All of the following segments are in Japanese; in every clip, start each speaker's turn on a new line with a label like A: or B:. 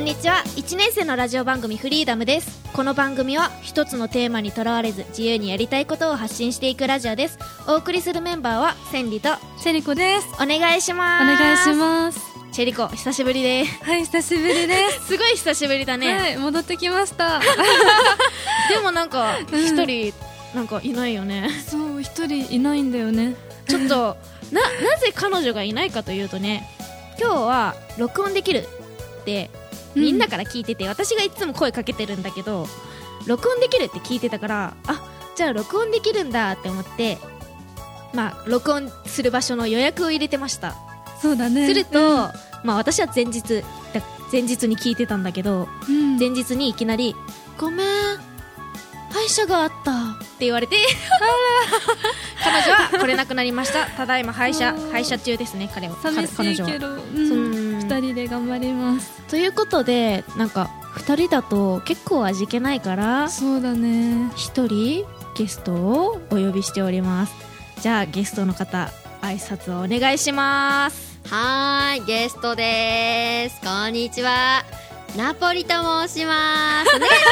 A: んにちは。1年生のラジオ番組フリーダムです。この番組は一つのテーマにとらわれず自由にやりたいことを発信していくラジオです。お送りするメンバーは千里と
B: チェリコです。
A: お願いします。
B: お願いします。
A: チェリコ久しぶりです。
B: はい、久しぶりです
A: すごい久しぶりだね。
B: はい、戻ってきました
A: でもなんか一人なんかいないよね。
B: そう、一人いないんだよね。
A: ちょっとなぜ彼女がいないかというとね、今日は録音できるってみんなから聞いてて、私がいつも声かけてるんだけど録音できるって聞いてたから、あ、じゃあ録音できるんだって思って、まあ録音する場所の予約を入れてました。
B: そうだね。
A: すると、まあ私は前日に聞いてたんだけど、前日にいきなりごめん歯医者があったって言われて彼女は来れなくなりました。ただいま歯医者中ですね。彼
B: 寂しいけど、2人で頑張ります
A: ということで、なんか2人だと結構味気ないから、
B: そうだね、
A: 1人ゲストをお呼びしております。じゃあゲストの方挨拶をお願いします。
C: はーい、ゲストです。こんにちは、ナポリと申します。お願いし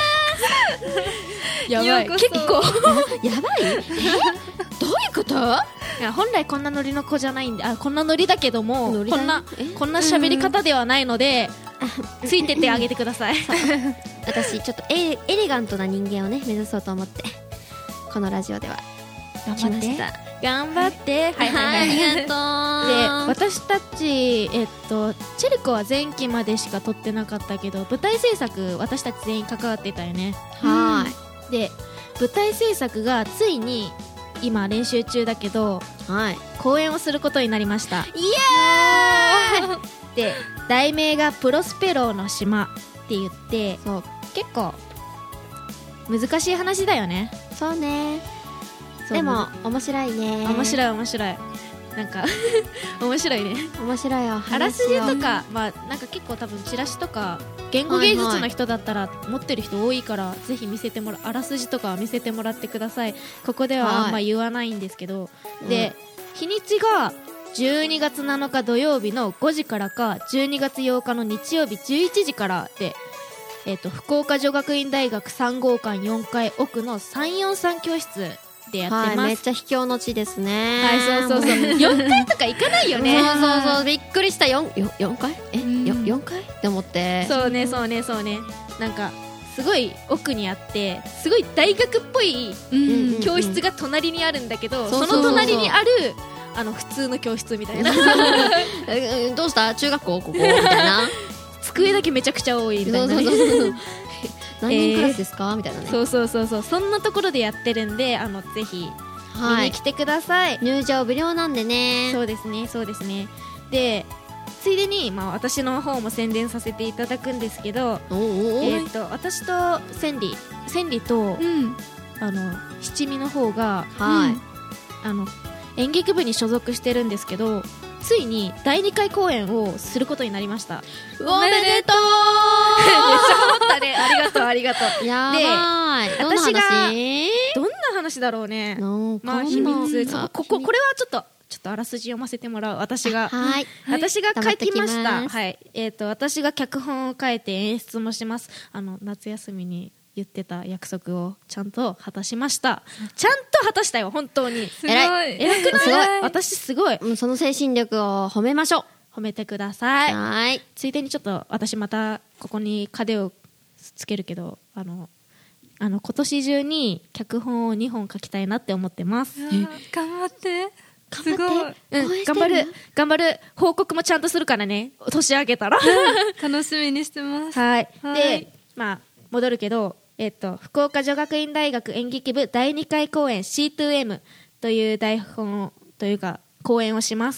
A: やばい、結構
C: やばいどういうこと？
A: いや、本来こんなノリの子じゃないんで、こんなノリだけども
C: ノリだ
A: こんな喋り方ではないので、ついてってあげてください
C: 私ちょっとエレガントな人間をね目指そうと思ってこのラジオでは
A: 頑張って頑張ってはいはい
C: あり
A: はいで、
C: がとう。
A: 私たち、チェルコは前期までしか撮ってなかったけど、舞台制作私たち全員関わってたよね。
C: は
A: で、舞台制作がついに今練習中だけど
C: ーい、はい、
A: 公演をすることになりました。
C: イエーイ
A: で、題名がプロスペローの島って言って、
C: そう
A: 結構難しい話だよね。
C: そうね。
A: そう
C: でも面白いね。
A: 面白いなんか面白いね。
C: 面白いよ。
A: あらすじとか、まあなんか結構多分チラシとか言語芸術の人だったら持ってる人多いから、ぜひ見せてもらあらすじとか見せてもらってください。ここではあんま言わないんですけど、で、日にちが12月7日土曜日の5時からか12月8日の日曜日11時からで、福岡女学院大学3号館4階奥の343教室でやってます。
C: はい、めっちゃ秘境の地ですね。
A: はい、そう4階とか行かないよね。
C: そうびっくりした。4階4階って思って。
A: そうねなんかすごい奥にあって、すごい大学っぽい教室が隣にあるんだけど、その隣にある普通の教室みたいな
C: どうした中学校ここみたいな
A: 机だけめちゃくちゃ多いみたいなね。
C: 何人クラスですかみたいなね。
A: そんなところでやってるんで、ぜひ見に来てください。
C: 入場無料なんでね。
A: そうですね。で、ついでに、まあ、私の方も宣伝させていただくんですけど、私と千里と、七味の方が、演劇部に所属してるんですけど、ついに第2回公演をすることになりました。
C: おめでとう
A: めっちゃ思ったね。ありがとう。
C: やばい。
A: で、私がどんな話だろうね。まあ秘密。これはちょっとあらすじ読ませてもらう。私が書きました。はい。私が脚本を書いて演出もします。夏休みに言ってた約束をちゃんと果たしました。ちゃんと果たしたよ、本当に。
B: すごい。
A: 偉くない？私すごい。
C: その精神力を褒めましょう。
A: 褒めてください。
C: はい。
A: ついでにちょっと私またここに影をつけるけど、今年中に脚本を2本書きたいなって思ってます。
B: 頑張って。すごい。
A: 頑張る。報告もちゃんとするからね。年明けたら。
B: 楽しみにしてます。
A: はい。で、まあ戻るけど、福岡女学院大学演劇部第2回公演 C2M という台本というか公演をします。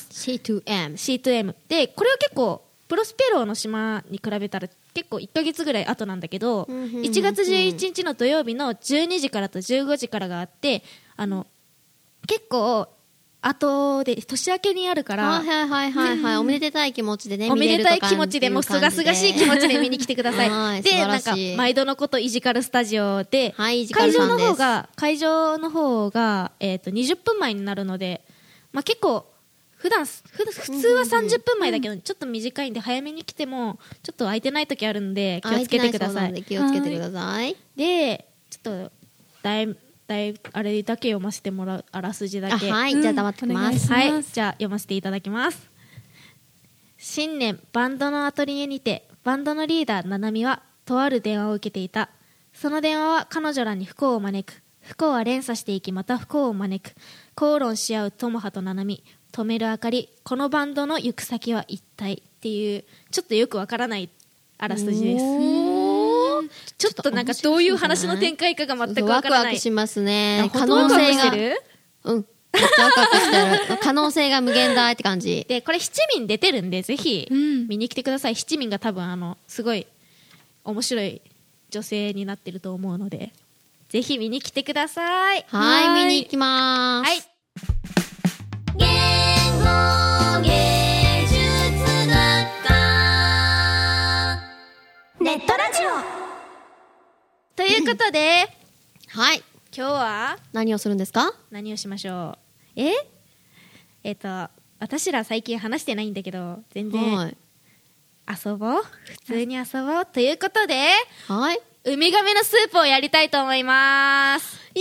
A: C2M で、これは結構プロスペローの島に比べたら結構1ヶ月ぐらい後なんだけど、1月11日の土曜日の12時からと15時からがあって、結構後で年明けにあるから、
C: おめでたい気持ちでね、
A: おめでたい気持ちで、もうすがすがしい気持ちで見に来てください。で、なんか毎度のことイジカルスタジオで、会場の方が20分前になるので、まあ結構普通は30分前だけど、ちょっと短いんで早めに来てもちょっと空いてない時あるんで気をつけてください。
C: 気をつけてください。
A: でちょっとあれだけ読ませてもらう、あらすじだけ。
C: はい、じゃあ黙ってます。
A: はい、じゃあ読ませていただきます。新年バンドのアトリエにてバンドのリーダーななみはとある電話を受けていた。その電話は彼女らに不幸を招く。不幸は連鎖していきまた不幸を招く。口論し合うともはとななみ、止めるあかり、このバンドの行く先は一体っていう、ちょっとよくわからないあらすじです。ちょっとなんかどういう話の展開かが全くわからない。
C: ワクワクしますね。
A: 可能性が
C: ワクワクしてる。可能性が無限大って感じ
A: で、これ七味出てるんでぜひ見に来てください。七味が多分すごい面白い女性になってると思うのでぜひ見に来てください。
C: はい、見に行きまーす。
A: はい。
C: 言語芸術学科ネットラジオ
A: ということで
C: はい、
A: 今日は
C: 何をするんですか？
A: 何をしましょう。私ら最近話してないんだけど全然遊ぼう、普通に遊ぼうということで、
C: はい、
A: ウミガメのスープをやりたいと思います。
C: イ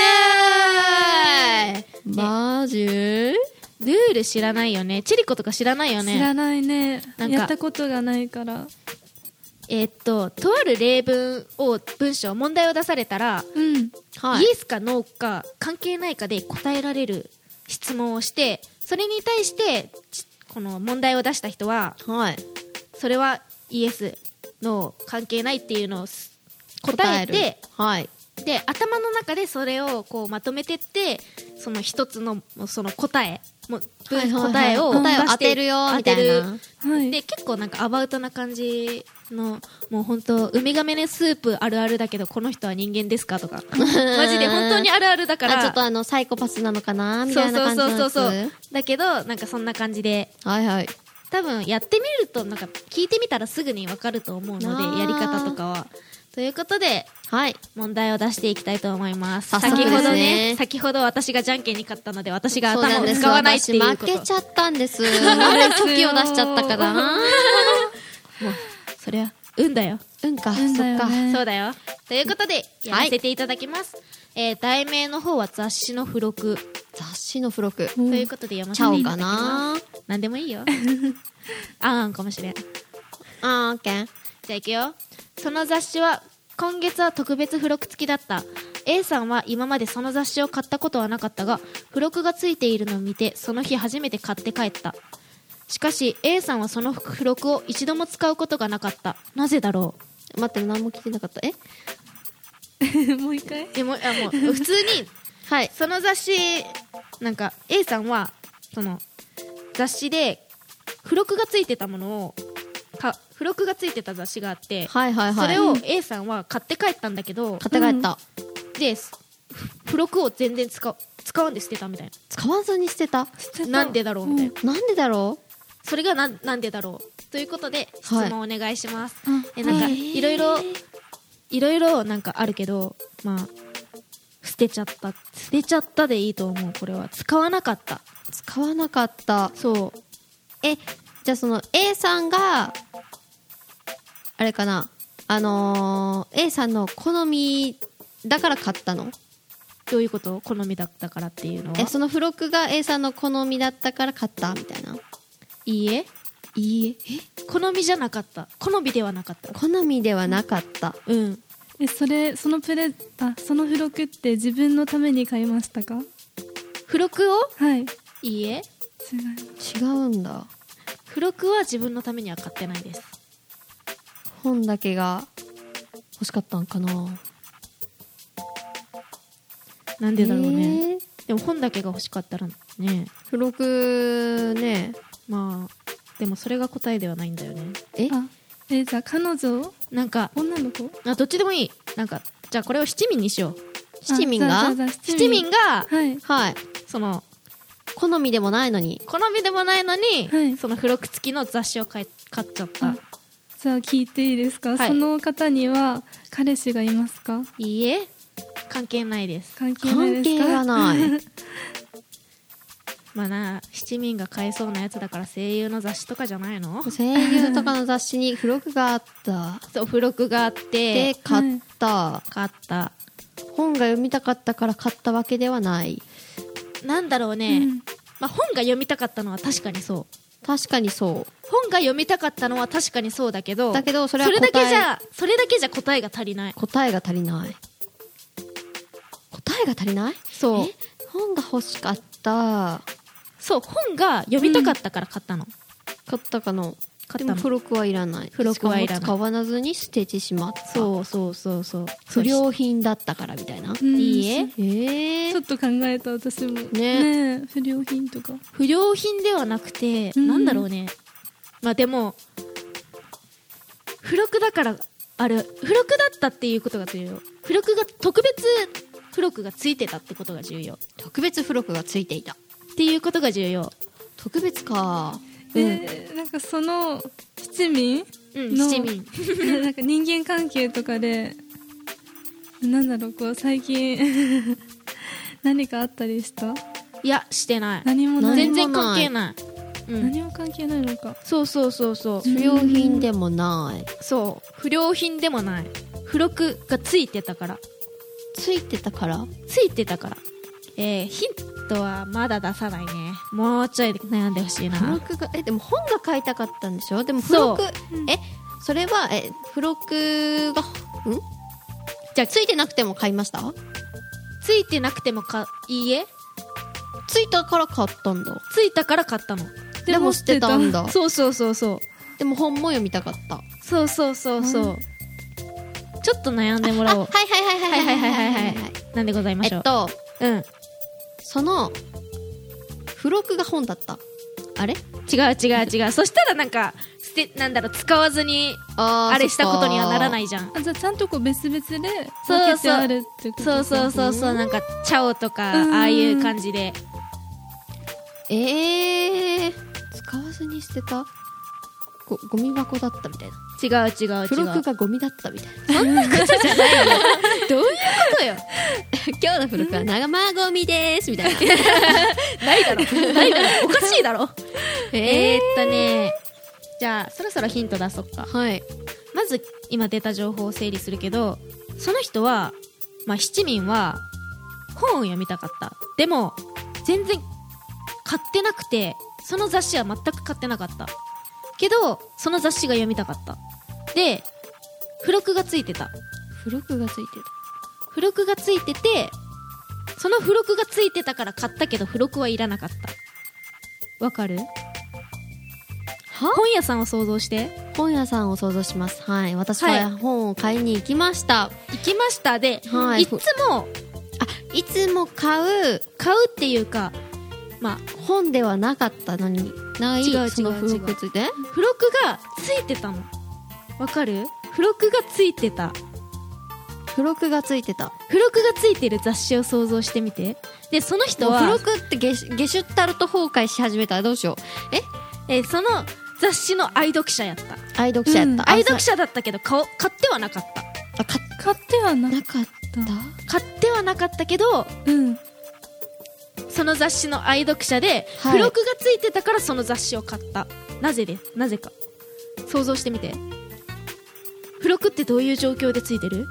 C: エーイ。マジ？
A: ルール知らないよね。チリコとか知らないよね。
B: 知らないね。
A: なんか
B: やったことがないから。
A: とある例文問題を出されたら、
C: はい、
A: イエスかノーか関係ないかで答えられる質問をして、それに対してこの問題を出した人は、
C: はい、
A: それはイエスノー関係ないっていうのを答えて、
C: はい、
A: で頭の中でそれをこうまとめてって、その一つのその答えを
C: 当てるよみたいな、
B: はい、
A: で結構なんかアバウトな感じの、もう本当ウミガメのスープあるあるだけどこの人は人間ですかとかマジで本当にあるあるだから
C: ちょっとサイコパスなのかなみたいな感じのやつ。
A: そうだけどなんかそんな感じで、
C: はいはい、
A: 多分やってみるとなんか聞いてみたらすぐに分かると思うので、やり方とかは。ということで、はい、問題を出していきたいと思います。先ほど私がじゃんけんに勝ったので私が頭を使わないっていうこと。
C: 私負けちゃったんですなんでチョキを出しちゃったかなもう
A: それは運だよ。
C: 運か、
B: 運だよね。
A: そうだよ。ということでやらせていただきます。題名の方は雑誌の付録。
C: 雑誌の付録、
A: ということで読ませていただきます。なんでもいいよあんかもしれん。
C: オッケー。
A: じゃあいくよ。その雑誌は今月は特別付録付きだった。 A さんは今までその雑誌を買ったことはなかったが、付録が付いているのを見てその日初めて買って帰った。しかし A さんはその付録を一度も使うことがなかった。なぜだろ
C: う。待って、何も聞いてなかった。
B: もう一回。
A: もう普通にはい、その雑誌なんか A さんはその雑誌で付録が付いてたものを付録が付いてた雑誌があって、
C: はいはいはい、
A: それを A さんは買って帰ったんだけど、
C: 買って帰った、
A: で付録を全然使わんで捨てたみたいな。
C: 使わずに捨てた。
A: なんでだろうみたいな、
C: なんでだろう。
A: それがなんでだろうということで質問お願いします。
B: なんか
A: いろいろなんかあるけど、まあ捨てちゃったでいいと思う。これは使わなかった。
C: そう。じゃあその A さんがあれかな、A さんの好みだから買ったの？
A: どういうこと？好みだったからっていうのは、
C: その付録が A さんの好みだったから買ったみたいな。
A: いいえ好みじゃなかった。好みではなかった。
C: 好みではなかった。
A: うん。
B: その付録って自分のために買いましたか？
A: 付録を？
B: はい。
A: いいえ。
C: 違うんだ。
A: 付録は自分のためには買ってないです。
C: 本だけが欲しかったんかな。
A: なんでだろうね。でも本だけが欲しかったらね。
C: 付録ね。
A: まあでもそれが答えではないんだよね。
B: じゃあ彼女？
A: なんか
B: 女の子？
A: どっちでもいい。なんかじゃあこれを七味にしよう。
C: 七味が
B: はい
C: はい。
A: その
C: 好みでもないのに、
B: はい、
A: その付録付きの雑誌を買っちゃった。
B: じゃあ聞いていいですか、はい、その方には彼氏がいますか？
A: いいえ、関係ないです。
C: 関係がない
A: まあな、七民が買えそうなやつだから声優の雑誌とかじゃないの？
C: 声優とかの雑誌に付録があった。
A: そう、付録があって
C: で買った、
A: 買った。
C: 本が読みたかったから買ったわけではない。
A: なんだろうね、まあ、本が読みたかったのは確かにそう。
C: 確かにそう。
A: 本が読みたかったのは確かにそうだけど、
C: だけどそれ
A: だけじゃ答えが足りない。
C: 答えが足りない。
A: そう。
C: 本が欲しかった。
A: そう、本が読みたかったから買ったの。
C: 買ったかの。
A: 買ったの。
C: でも付録はいらない。
A: 付録はいらない。
C: 使わずに捨ててしまった。
A: そう。
C: 不良品だったからみたいな。
A: いいえ。
B: ちょっと考えた私も。
C: ね。
B: 不良品とか。
A: 不良品ではなくて、なんだろうね。まあでも、付録だから、付録だったっていうことが重要。特別付録がついてたってことが重要。
C: 特別付録がついていた。
A: っていうことが重要。
C: 特別か。
B: なんかその七民
A: の、七民
B: なんか人間関係とかでなんだろう、こう最近何かあったりした？
A: いや、してない。
B: 何もない。
A: 全然関係ない。
B: 何も関係ないのか。
A: そう。
C: 不良品でもない。
A: そう。不良品でもない。付録がついてたから。
C: ついてたから。
A: ヒントはまだ出さないね。もうちょい悩んでほしいな。
C: 付録が、でも本が買いたかったんでしょ？でも付録、それは、付録が、じゃあついてなくても買いました？
A: ついてなくてもいいえ。
C: ついたから買ったんだ。
A: ついたから買ったの。
C: でも捨てたんだ。
A: そう。
C: でも本も読みたかった。
A: そう。ちょっと悩んでもらおう。はい。なんでございましょう。
C: その付録が本だった。あれ？
A: 違う。そしたらなんか使わずにあれしたことにはならないじゃん。
B: じゃあちゃんとこう別々で分けてあるってこと？
A: そう。なんかチャオとかああいう感じで。
C: 使わずに捨てた。ゴミ箱だったみたいな。
A: 違う。
C: 付録がゴミだったみたいな。
A: そんなことじゃないよ。どういうことよ。
C: 今日の付録は生ゴミですみたいな。
A: ないだろ。おかしいだろ。じゃあそろそろヒント出そっか。
C: はい。
A: まず今出た情報を整理するけど、その人は、七民は本を読みたかった。でも全然買ってなくて、その雑誌は全く買ってなかったけど、その雑誌が読みたかった。で、付録がついてた。
C: 付録がついてて、
A: その付録がついてたから買ったけど、付録はいらなかった。わかる？本屋さんを想像して。
C: 本屋さんを想像します。はい。私は本を買いに行きました。
A: で、いつも買うっていうか、
C: 本ではなかったのに、その付録ついて？
A: 付録がついてたの。わかる？付録がついてた。
C: 付録がつい
A: てる雑誌を想像してみて。で、その人は
C: 付録ってゲシュタルト崩壊し始めたらどうしよ
A: う。その雑誌の愛読者やった。
C: 愛読者
A: だったけど買ってはなかった。
B: 買ってはなかった。
A: 買ってはなかったけど、その雑誌の愛読者で、付録がついてたからその雑誌を買った。なぜか想像してみて。付録ってどういう状況でついてる？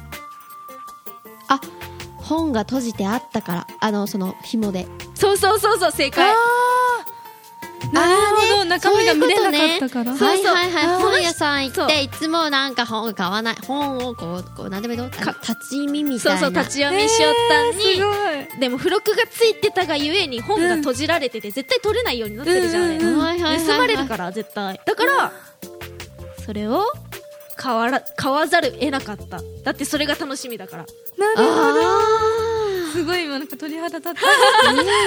C: 本が閉じてあったから、その紐で。
A: そう正解。
B: なるほど、中身が見れなかったから。
C: 本屋さん行っていつもなんか本買わない、本をこうなんでもいいの、立ち見みたいな。
A: 立ち読みしよったんに。でも付録がついてたがゆえに本が閉じられてて、絶対取れないようになってるじゃん。盗まれるから絶対。だからそれを買わざる得なかった。だってそれが楽しみだから。
B: なるほど。すごい今なんか鳥肌立った。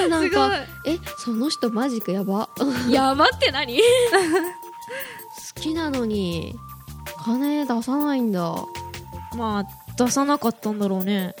C: なんかその人マジックやば。
A: やばって何？好
C: きなのに金出さないんだ。
A: 出さなかったんだろうね。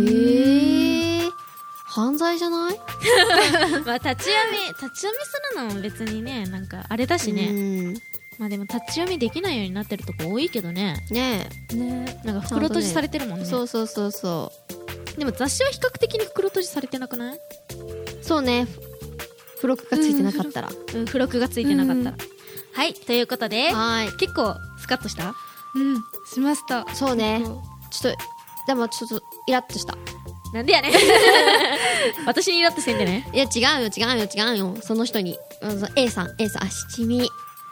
C: 犯罪じゃない？
A: 立ち読みするのも別にね、なんかあれだしね。でも立ち読みできないようになってるとこ多いけどね。なんか袋閉じされてるもんね。
C: そう。
A: でも雑誌は比較的に袋閉じされてなくない？
C: そうね。 付録がついてなかったら、
A: 付録がついてなかったら、はい、ということで結構スカッとした？
B: しました。
C: そうね。ちょっとでもちょっとイラッとした。
A: なんでやねん私にイラッとせんでね。
C: いや違うよその人にA さん七味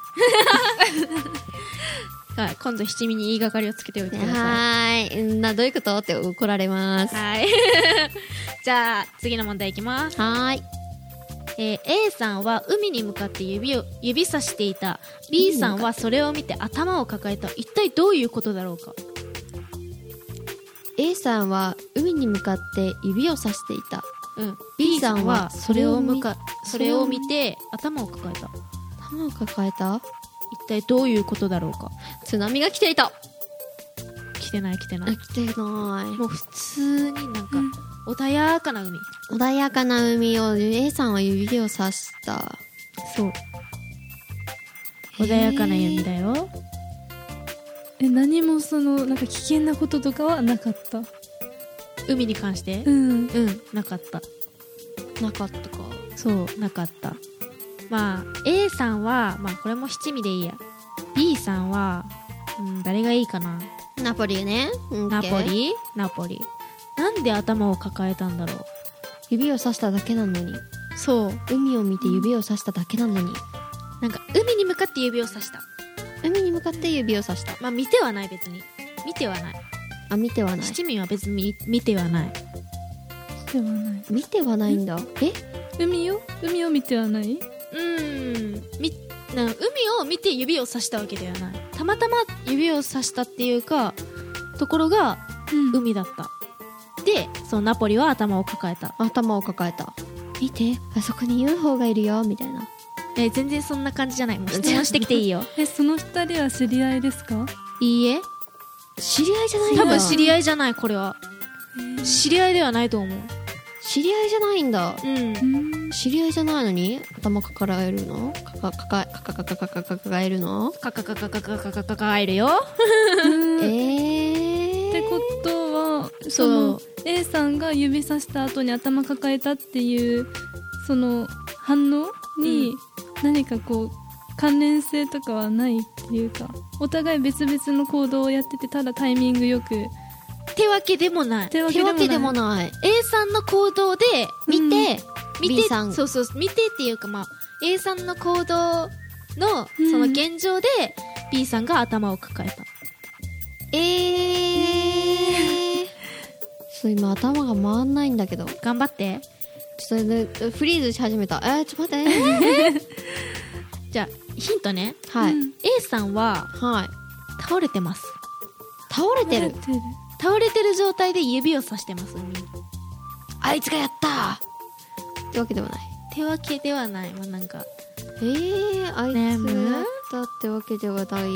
A: 今度七味に言いがかりをつけておいてください。
C: どういうことって怒られます。
A: はいじゃあ次の問題いきます。A さんは海に向かって指さしていた。 B さんはそれを見て頭を抱えた。一体どういうことだろうか。
C: A さんは海に向かって指をさしていた。
A: B さんはそれを見て頭を抱えた。
C: 頭を抱えた。
A: 一体どういうことだろうか。
C: 津波が来ていた。
A: 来てない。
C: 来てない。
A: もう普通になんか穏やかな海。
C: 穏やかな海を A さんは指をさした。
A: そう、穏やかな海だよ。
B: 何もなんか危険なこととかはなかった？
A: 海に関して？なかった。
C: なかったか。
A: そう、なかった。まあ A さんはこれも七味でいいや。 B さんは誰がいいかな。
C: ナポリね。
A: ナポリ。なんで頭を抱えたんだろう。
C: 指をさしただけなのに。
A: そう、
C: 海を見て指をさしただけなのに。
A: なんか海に向かって指をさした。
C: 海に向かって指をさした。
A: 見てはない。別に見てはない。
C: 見てはない。
A: 七味は別に見てはない。
C: 見てはないんだ。
B: 海を見てはない。
A: 海を見て指をさしたわけではない。たまたま指をさしたっていうかところが海だった。でそのナポリは頭を抱えた。見て、あそこに UFO がいるよみたいな。全然そんな感じじゃない。もう質問してきていいよ
B: その二人は知り合いですか？
A: いいえ、
C: 知り合いじゃないんだ。
A: 多分知り合いじゃない。これは知り合いではないと思う。
C: 知り合いじゃないんだ。知り合いじゃないのに頭抱えるの？抱えるの？
A: 抱えるよ
B: ってことはその A さんが指さした後に頭抱えたっていうその反応に何か関連性とかはないっていうか、お互い別々の行動をやっててただタイミングよく
A: ってわけでもない。
C: 手わけでもない。
A: A さんの行動で見て、
C: B さん
A: そう見てっていうかA さんの行動のその現状で B さんが頭を抱えた。
C: そう今頭が回んないんだけど。
A: 頑張って。
C: ちょっとフリーズし始めた。ちょっと待って
A: じゃあヒントね。A さんは倒れてます。
C: 倒れてる
A: 状態で指をさしてます。
C: あいつがやったってわけではない。
A: なんか
C: あいつがやったってわけではない。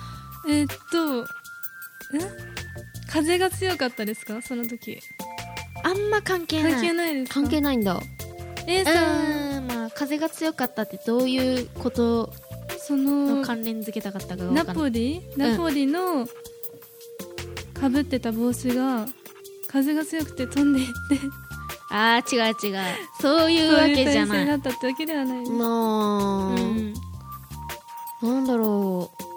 B: 風が強かったですか？その時
A: あんま関係ない。
B: ですか？
C: 関係ないんだ。
B: A さん
A: 風が強かったってどういうことの関連付けたかったかが分かんない。
B: ナポリのかぶってた帽子が風が強くて飛んでいって
A: 違うそういうわけじゃない。
B: そういう体勢だったってわけではない。
C: なんだろう。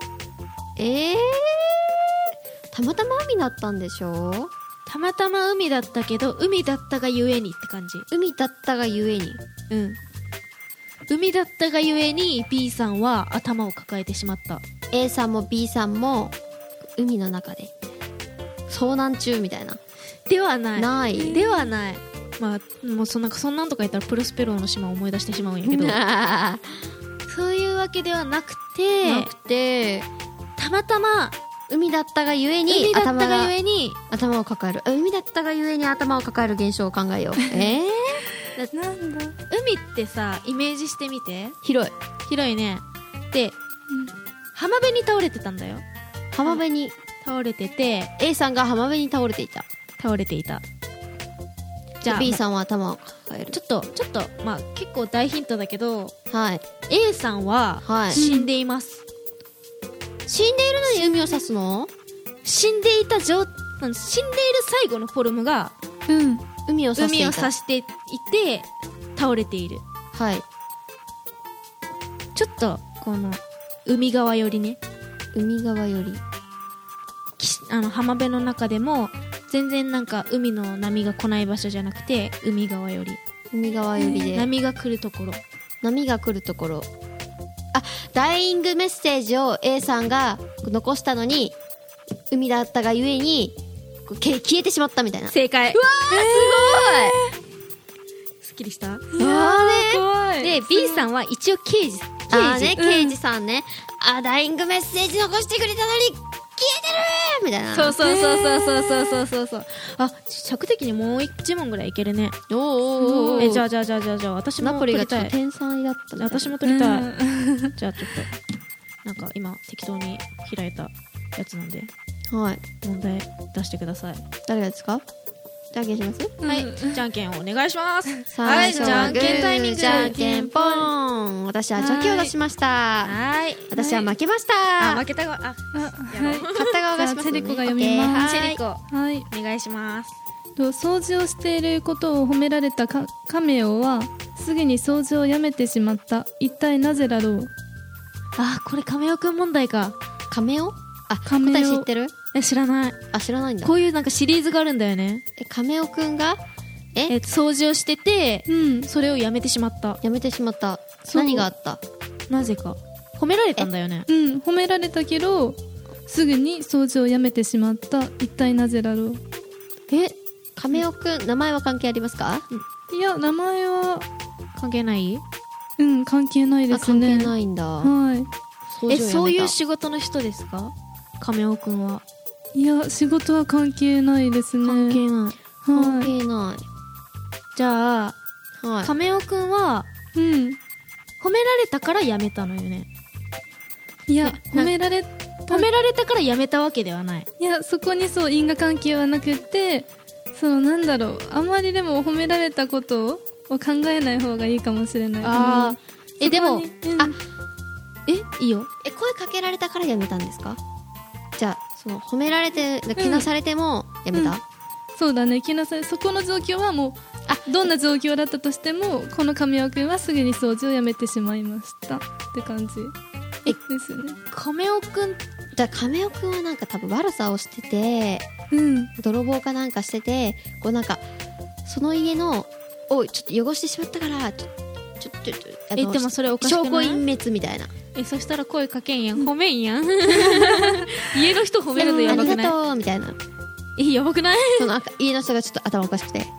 C: たまたま海だったんでしょ？
A: たまたま海だったけど海だったがゆえにって感じ。
C: 海だったがゆえに。
A: 海だったがゆえに B さんは頭を抱えてしまった。
C: A さんも B さんも海の中で遭難中みたいな。
A: ではない。もうそんなんとか言ったらプロスペローの島を思い出してしまうんやけどそういうわけではなくてたまたま
C: 海だったがゆえに頭を抱える。海だったがゆえに頭を抱える現象を考えよう。
B: なんだ。
A: 海ってさ、イメージしてみて。
C: 広
A: いね。で、浜辺に倒れてたんだよ。
C: 浜辺に
A: 倒れてて
C: A さんが浜辺に倒れていた。じゃあ B さんは頭を抱える。
A: ちょっと結構大ヒントだけど、
C: A
A: さんは死んでいます。
C: 死んでいるのに海を指すの？
A: 死んでいる最後のフォルムが、
C: 海を指していて
A: 倒れている。 ちょっとこの海側寄りね、
C: 海側より
A: 浜辺の中でも全然なんか海の波が来ない場所じゃなくて海側寄り、
C: 海側よりで
A: 波が来るところ、
C: 波が来るところ。あ、ダイイングメッセージを A さんが残したのに海だったがゆえに消えてしまったみたいな。
A: 正解。
C: うわー、
A: すっきりした。
C: すごい。あー
B: 怖い。
A: で B さんは一応刑事、
C: あーね、刑事さんね。あ、ダイイングメッセージ残してくれたのに消えてるーみたいな。
A: そうあ、尺的にもう1問ぐらいいけるね。
C: おーおーおー。
A: じゃあ私も
C: ナポリ
A: 取りたい。
C: がちょっと天才だったみたいな。
A: 私も取りたい。じゃあちょっとなんか今適当に開いたやつなんで
C: はい。
A: 問題出してください。
C: 誰がですか？じゃんけんします？
A: はい、じゃんけんお願いします。は
C: 最
A: い、じゃんけんタイミング。
C: じゃんけんぽん。私はチョキを出しました。
A: はい。
C: 私は負けまし
A: あ、
C: た。
A: 負けた側、
B: はい。
C: 勝った側がしますね。
B: じゃあチェリコが読みます
A: チェリコ
B: はい。
A: お願いします。
B: 掃除をしていることを褒められたカメオはすぐに掃除をやめてしまった。一体なぜだろう。
A: あ、これ亀尾くん問題か。
C: カメオ？あ、
B: カメオ
C: 答え知ってる？
A: 知らない。
C: あ、知らないんだ。
A: こういうなんかシリーズがあるんだよね。
C: カメオくんが
A: 掃除をしてて、それをやめてしまった。
C: やめてしまった。
B: そう
C: 何があった？
A: なぜか褒められたんだよね。
B: 褒められたけどすぐに掃除をやめてしまった。一体なぜだろう。
C: カメオくん、名前は関係ありますか？
B: いや、名前は
A: 関係ない？
B: 関係ないで
C: あ、
B: すね。
C: 関係ないんだ。
B: はい
C: 掃除をやめた。
A: そういう仕事の人ですか？亀尾くんは。
B: いや、仕事は関係ないですね。
A: 関係ない。
C: 関
B: はい。
C: 係ない。
A: じゃあ
C: はい。
A: 亀尾くんは褒められたから辞めたのよね。
B: いや、褒められ
A: たから辞めたわけではない。
B: いや、そこに因果関係はなくて、なんだろう、あまりでも褒められたことを考えない方がいいかもしれない。
A: あー、でも、いいよ。
C: 声かけられたからやめたんですか？じゃあ、褒められて、けなされてもやめた？
B: そうだね、そこの状況はもう、どんな状況だったとしても、この亀尾くんはすぐに掃除をやめてしまいましたって感じですね。
A: 亀尾くん、
C: じゃあ亀尾くんはなんか多分悪さをしてて、泥棒かなんかしてて、なんかその家のをちょっと汚してしまったから、
A: でもそれおかしくない？
C: 証拠隠滅みたいな。
A: そしたら声かけんやん、褒めんやん。家の人褒めるのやばくない？
C: ありがとうみたいな。
A: やばくない？
C: 家の人がちょっと頭おかしくて。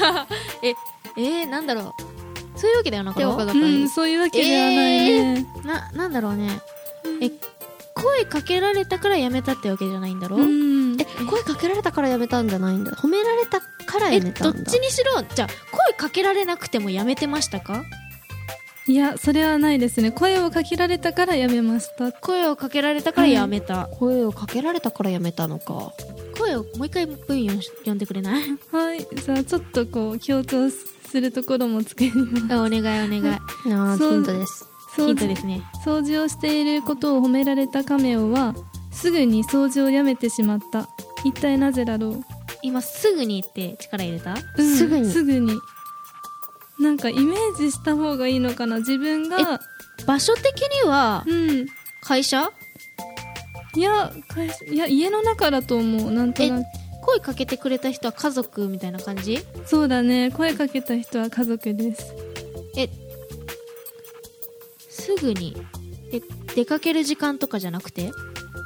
A: なんだろう。そういうわけではなかった。
B: そういうわけではないね。
A: なんだろうね。声かけられたからやめたってわけじゃないんだろ？
C: 声かけられたからやめたんじゃないんだ。褒められたからやめたんだ。
A: どっちにしろ、じゃあ声かけられなくてもやめてましたか？
B: いや、それはないですね。声をかけられたからやめました。
A: 声をかけられたからやめた。
C: 声をかけられたからやめたのか。
A: 声をもう一回文読んでくれない？
B: はい。じゃあちょっと強調するところも作ります。
A: お願い。
C: ヒントです。
A: ヒントですね。
B: 掃除をしていることを褒められたカメオはすぐに掃除をやめてしまった。一体なぜだろう。
A: 今すぐにって力入れた？
B: すぐに。なんかイメージした方がいいのかな。自分が
A: 場所的には会社？
B: いや家の中だと思う。なんとなく
A: 声かけてくれた人は家族みたいな感じ？
B: そうだね、声かけた人は家族です。
A: すぐに出かける時間とかじゃなくて？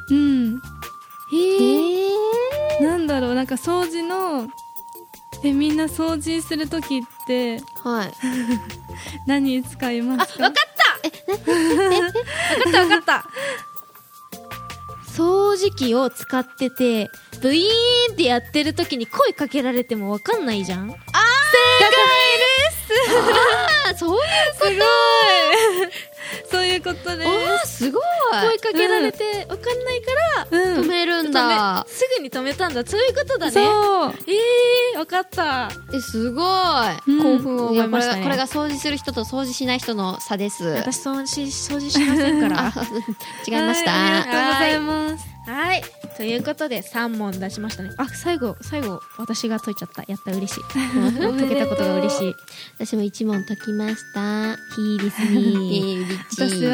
B: なんだろう、なんか掃除のみんな掃除するときって何に使いますか？
A: わかった掃除機を使っててブイーンってやってるときに声かけられてもわかんないじゃん。正解です。そういうこと。
B: すごいそういうことです。
C: すごい。
A: 声かけられてわかんないから
C: 止めるんだ。
A: すぐに止めたんだ。そういうことだね。
B: そう
A: わかった。
C: すごい。
A: 興奮を覚えましたね。
C: これが掃除する人と掃除しない人の差です。
A: 私掃除しませんから。
C: 違いました。
B: ありがとうございます。
A: はい。ということで3問出しましたね。最後私が解いちゃった。やった、嬉しい。解けたことが嬉しい。
C: 私も1問解きました。ヒーリスに
B: 私は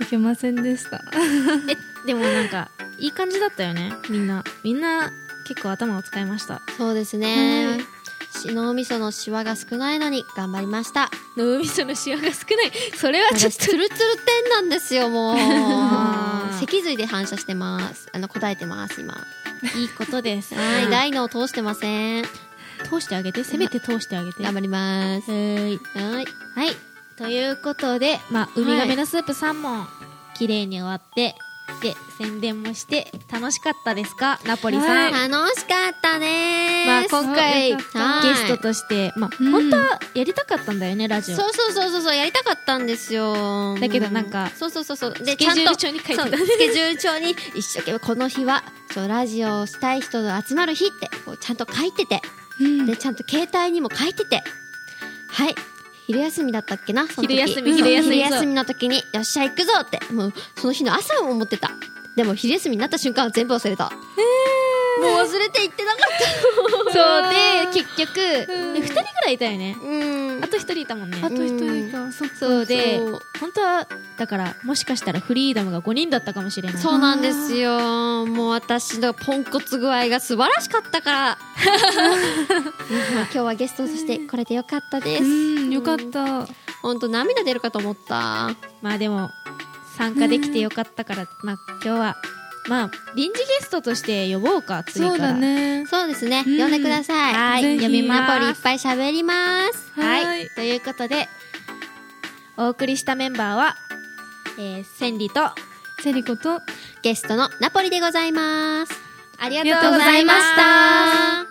B: 解けませんでした。
A: でもなんかいい感じだったよね。みんな結構頭を使いました。
C: そうですね、脳みそのシワが少ないのに頑張りました。
A: 脳みそのシワが少ない、それはちょっと
C: ツルツル点なんですよ。もう脊髄で反射してます。答えてます今。
A: いいことです。
C: はい、大脳通してません。
A: 通してあげて、せめて通してあげて。
C: 頑張ります。
A: はいということで、ウミガメのスープ3問綺麗に終わって、で宣伝もして楽しかったですか、ナポリさん。
C: 楽しかったね。今回ゲ
A: ストとして本当はやりたかったんだよね、ラジオ。
C: そうやりたかったんですよ。
A: だけどなんか
C: そうで
A: スケジュール帳に書いてた。
C: スケジュール帳に一生懸命この日はラジオをしたい人が集まる日ってこうちゃんと書いてて、でちゃんと携帯にも書いてて、昼休みだったっけな、その時。昼休みの時によっしゃ行くぞって、もうその日の朝も思ってた。でも昼休みになった瞬間は全部忘れた。もう忘れて行ってなかった
A: そうで結局2人ぐらいいたよね。あと1人いたもんね。
B: あと1人か。
A: そうで本当はだからもしかしたらフリーダムが5人だったかもしれない。
C: そうなんですよ。もう私のポンコツ具合が素晴らしかったから今日はゲストとして来れてよかったです。
B: よかった。
C: 本当涙出るかと思った。
A: でも参加できてよかったから、今日は臨時ゲストとして呼ぼうか。次から。
B: そうだね。
C: そうですね、呼んでください。
A: はい、呼びます。
C: ナポリいっぱい喋ります。
A: ということでお送りしたメンバーは千里と
B: セリコと
C: ゲストのナポリでございます。ありがとうございました。